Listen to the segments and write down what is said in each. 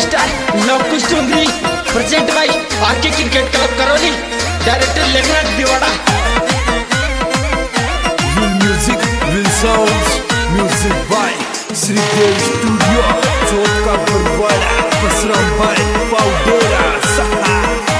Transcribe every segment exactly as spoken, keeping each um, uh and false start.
Star Lavkush Chaudhary present by AK cricket club Karauli director Lekhnath Diwada music will sounds music by Shridev studio चौका Barwara Basram bye पाउडेरा सहा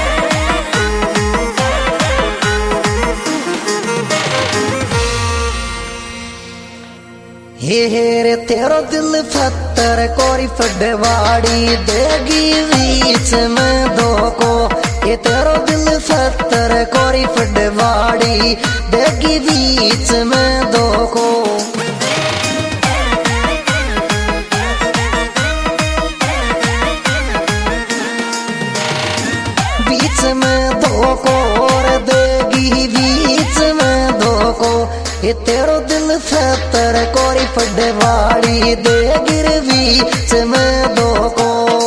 हे रे तेरो दिल पत्थर कोरी फटवाड़ी देगी बीच में धोको। ये तेरो दिल पत्थर कोरी फटवाड़ी देगी बीच में धोको। बीच में धोको और देगी बीच में धोको। ये तेरो दिल पत्थर कोरी फटवाड़ी दे गिर बीच में धोको।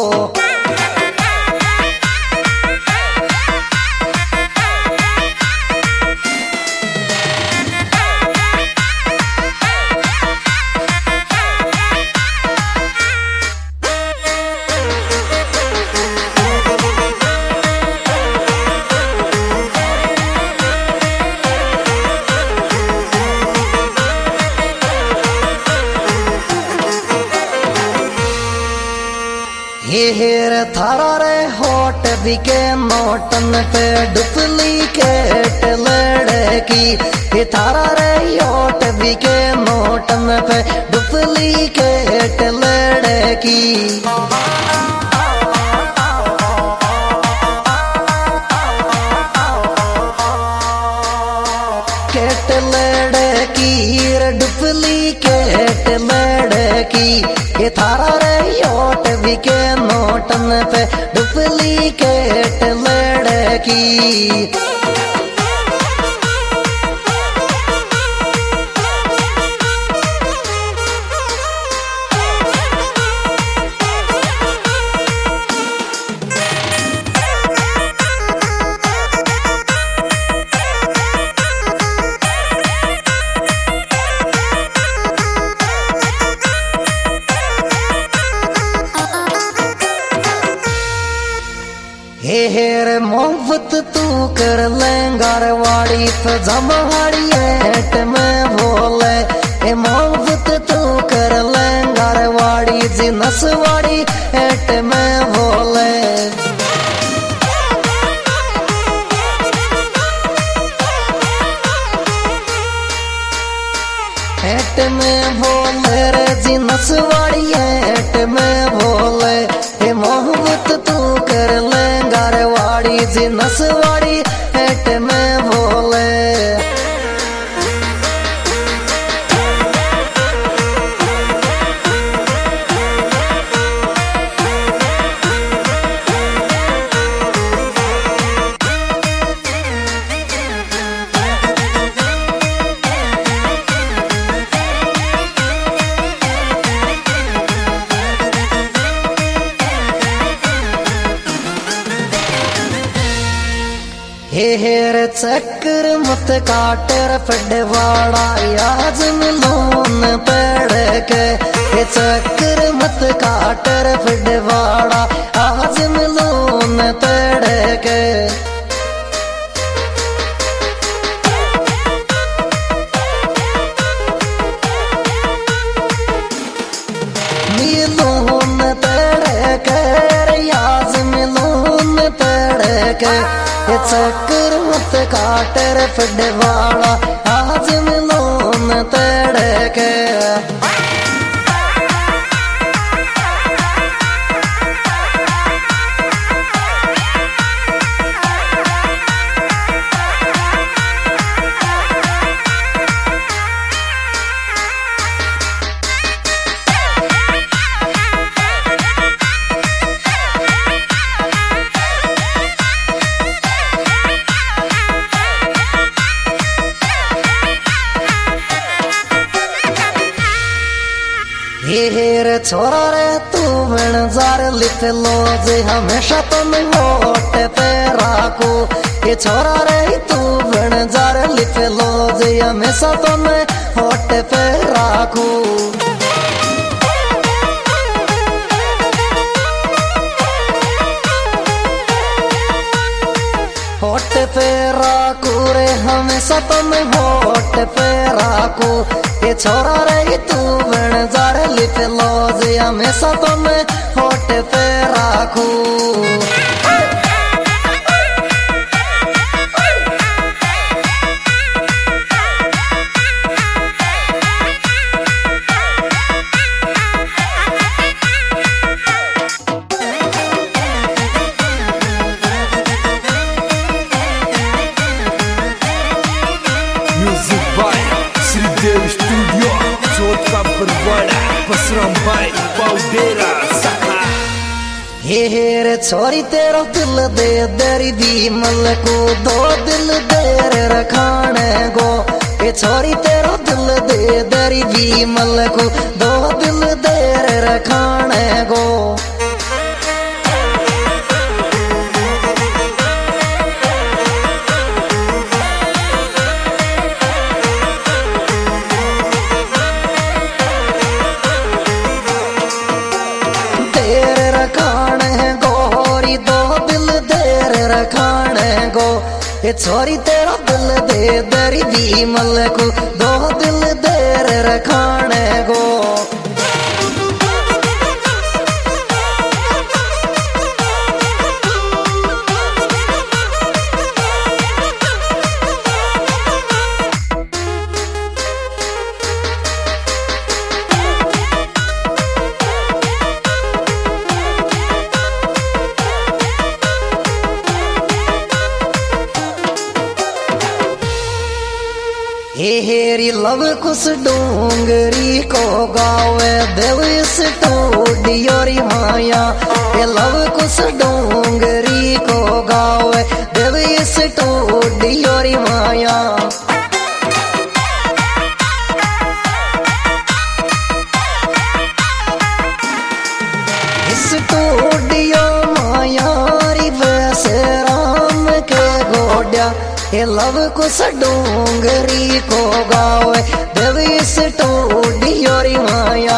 हेर थारा रे होट बिके नोटन पे डुप्लीकेट लड़की। ये थारा रे होट बिके नोटन पे डुप्लीकेट लड़की। केट लड़की डुप्लीकेट लड़की। ये थारा रे होट बिके नोटन पे डुप्लीकेट लड़की। हे हेर मोहब्बत तू कर लेंगार वाड़ी पे जमहाड़ी एट में बोले। हे मोहब्बत तू कर लेंगार वाड़ी जी नसवाड़ी एट में बोले। एट में बोले रे जी नसवाड़ी एट में बोले। हे मोहब्बत तू कर लेंगार वाड़ी जी नसवाड़ी एट में बोले। हे हेर चक्कर मत काटर फटवाड़ा आज मिलोन पड़ के। हे चक्कर मत काटर फटवाड़ा आज मिलोन पड़ के। मिलोन पड़ के आज मिलोन पड़ के। ये चक्कर मत काटर फटवाड़ा आज मिलोन तड़ के। हेर छोरा रे तू बन जार लिप लो जे हमेशा तुम होट पे राखो। ये छोरा रे तू बन जार लिप लो जे हमेशा तुम होट पे राखो। हमेशा तुम होठ पे राखो ये छोरा रही तू बन जार लिप लॉज हमेशा तुम होठ पे राखो music by Shridev studio Chauth का बरवाड़ा पसरम बाय पाउडेरा सखा। हे रे छोरी तेरा दिल दे दरी दी मल को दो दिल देर रखाने गो ये छोरी तेरा दिल दे दरी दी मल को दो दिल देर रखाने गो ये छोरी तेरा दिल दे दरी दी मल को दो दिल देर रखाने गो हे हेरी लव कुछ डोंगरी को गावे देव इस टोडियोरी माया ये लव कुछ डोंगरी को गावे देव इस टोडियोरी माया इस टोडियो माया री वैसे राम के गोड्या ये लव कुछ डोंगरी को गावे देव इस टोडियोरी माया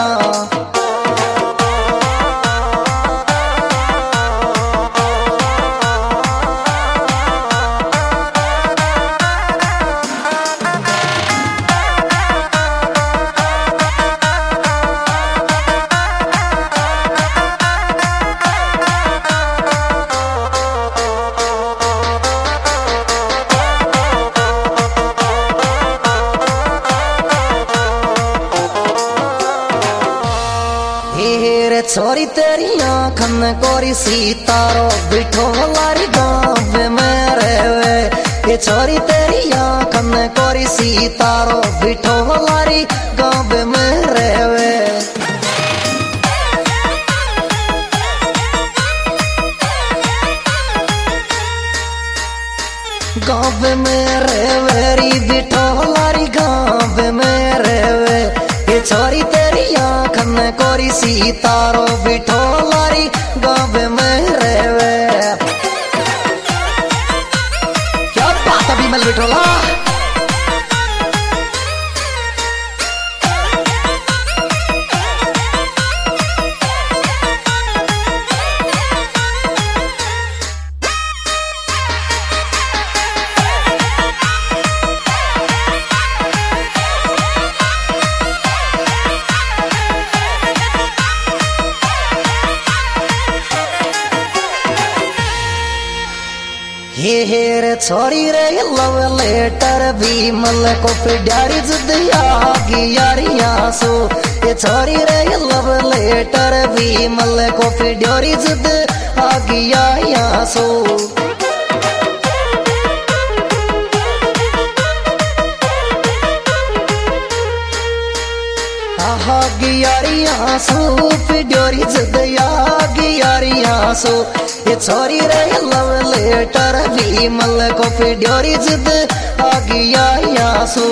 छोरी तेरी आँखन कोरी सीतारो बिठो लारी गाँव में रहवे ये छोरी तेरी आँखन कोरी सीतारो बिठो लारी गाँव में रहवे गाँव में रहवेरी बिठो लारी गाँव में रहवे ये छोरी तेरी आँखन कोरी सीतारो बिठो लारी गाँव में रहवे क्या बात अभी मल बिठोला हे हे रे छोरी रे लव लेटर भी मल को पिड्यारी जिद आगी यारियां सो ये छोरी रे लव लेटर भी मल को पिड्यारी जिद आगी यारियां सो आगी यारियां सो पिड्यारी जिद आगी यारियां सो ये छोरी रे लव लेटर भी मल को पिड्योरी जिद आगी यारियां सो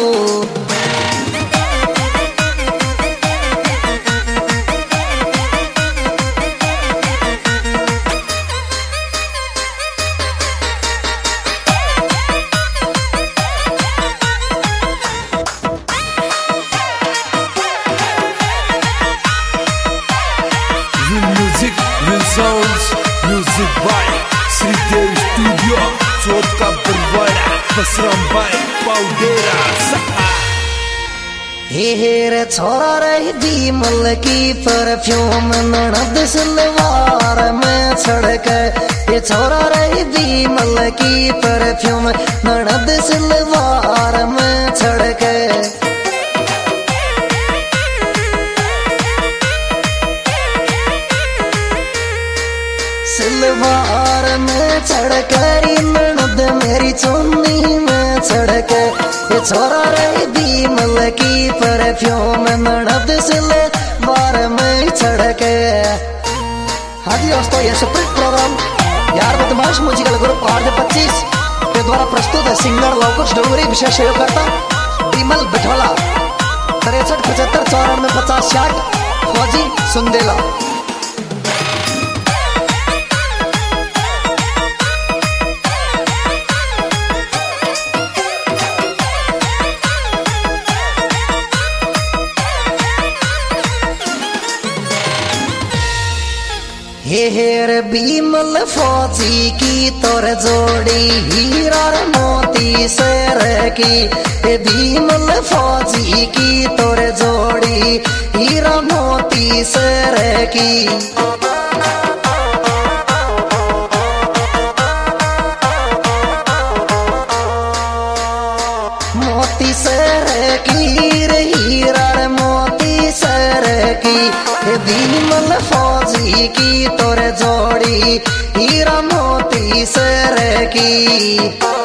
music will sounds music by Shridev studio Chauth का बरवाड़ा। बसराम भाई पाउडेरा सखा। हेर छोरा रही बीमल की परफ्यूम ननद सलवार में छड़क। ये छोरा रही बीमल की परफ्यूम ननद सलवार में छड़क। सलवार में छड़करी ननद मेरी चुन्नी में छड़क। ये छोरा रही बीमल की परफ्यूम ननद सलवार में छड़क। हाँ जी दोस्तों, ये सुप्रीत प्रोग्राम यार बदमाश म्यूजिकल ग्रुप आर पच्चीस के द्वारा प्रस्तुत है। सिंगर लवकुश डोंगरी विशेष सहयोगकर्ता बीमल बिठोला। तिरसठ पचहत्तर चौरानवे पचास साठ फौजी सुंदेला। हेर बीमल फौजी की तोर जोड़ी हीरा मोती सर की। बीमल फौजी की तोर जोड़ी हीरा मोती सर की। मोती सर की हीरा मोती सर की। बीमल फौजी की तोर जोड़ी हीरा मोती सर की।